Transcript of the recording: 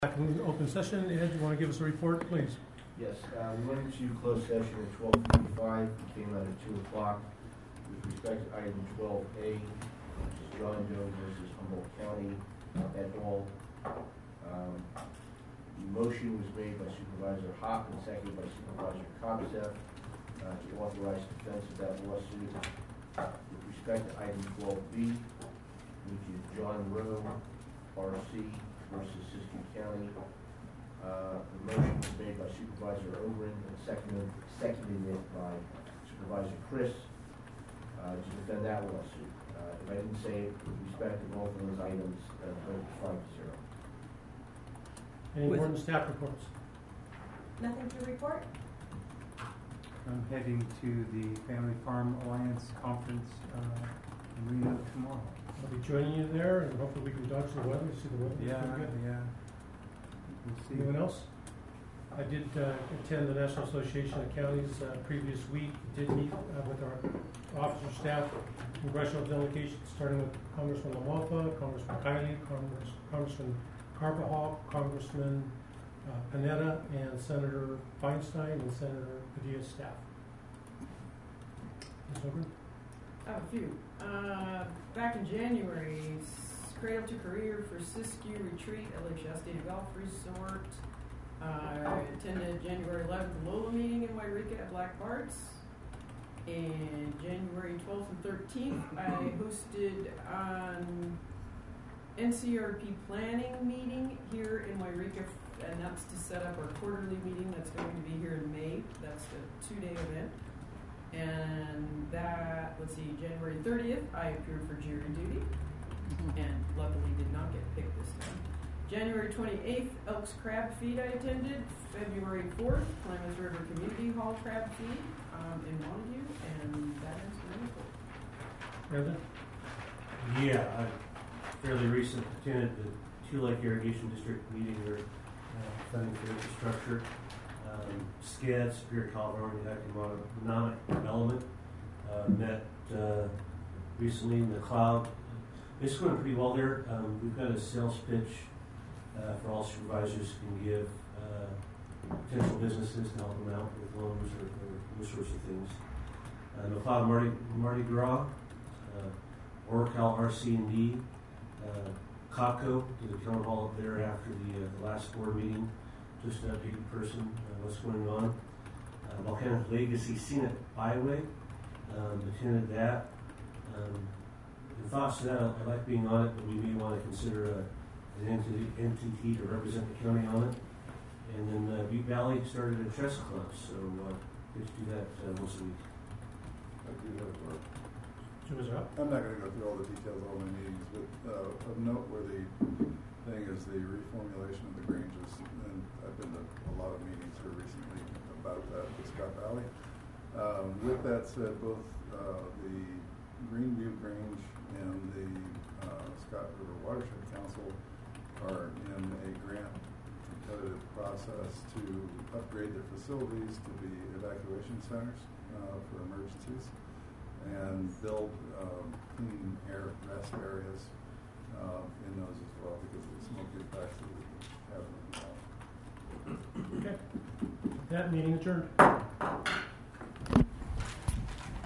Back in open session. Ed, you want to give us a report, please? Yes, we went into closed session at 12:55. We came out at 2 o'clock. With respect to item 12A, which is John Doe versus Humboldt County et al. The motion was made by Supervisor Hopp and seconded by Supervisor Kobzeff to authorize defense of that lawsuit. With respect to item 12B, which is John Rowe, RC, versus Siskiyou County. The motion was made by Supervisor Ogren and seconded it by Supervisor Chris to defend that lawsuit. If I didn't say it with respect to both of those items, the vote was 5-0. Any more than staff reports? Nothing to report? I'm heading to the Family Farm Alliance Conference in Reno tomorrow. I'll be joining you there, and hopefully we can dodge the weather, see the weather. Yeah. We'll see. Anyone else? I did attend the National Association of Counties previous week. Did meet with our officer staff, congressional delegations, starting with Congressman LaMalfa, Congressman Kiley, Congressman Carvajal, Congressman Panetta, and Senator Feinstein, and Senator Padilla's staff. Ms. Ogren? I have a few. Back in January, Cradle to Career for Siskiyou Retreat, LA Shasta Golf Resort. I attended January 11th Lola meeting in Wairika at Black Bart's. And January 12th and 13th, I hosted an NCRP planning meeting here in Wairika, and that's to set up our quarterly meeting that's going to be here in May. That's a 2-day event. And that, January 30th, I appeared for jury duty, and luckily did not get picked this time. January 28th, Elks Crab Feed I attended. February 4th, Klamath River Community Hall Crab Feed in Montague, and that is my report. Brandon? Yeah, I fairly recently attended the Two Lake Irrigation District meeting where funding for infrastructure. SCED, Superior California Economic Development, met recently in the cloud. It's going pretty well there. We've got a sales pitch for all supervisors can give potential businesses to help them out with loans or those sorts of things. McLeod Mardi Gras, Oracle RC&D, COPCO, did a town hall up there after the last board meeting. Just an updated person, what's going on. Volcanic Legacy Scenic Byway, attended that. The thoughts to that, I like being on it, but we may want to consider an entity to represent the county on it. And then Butte Valley started a Trestle Club, so get to do that once a week. I do have work. I'm not going to go through all the details of all my meetings, but of noteworthy thing is the reformulation of the Granges, and I've been to a lot of meetings here recently about that with Scott Valley. With that said, both the Greenview Grange and the Scott River Watershed Council are in a grant competitive process to upgrade their facilities to be evacuation centers for emergencies and build clean air rest areas in those as well, because of the smoke impacts that we have in the Okay. That meeting adjourned.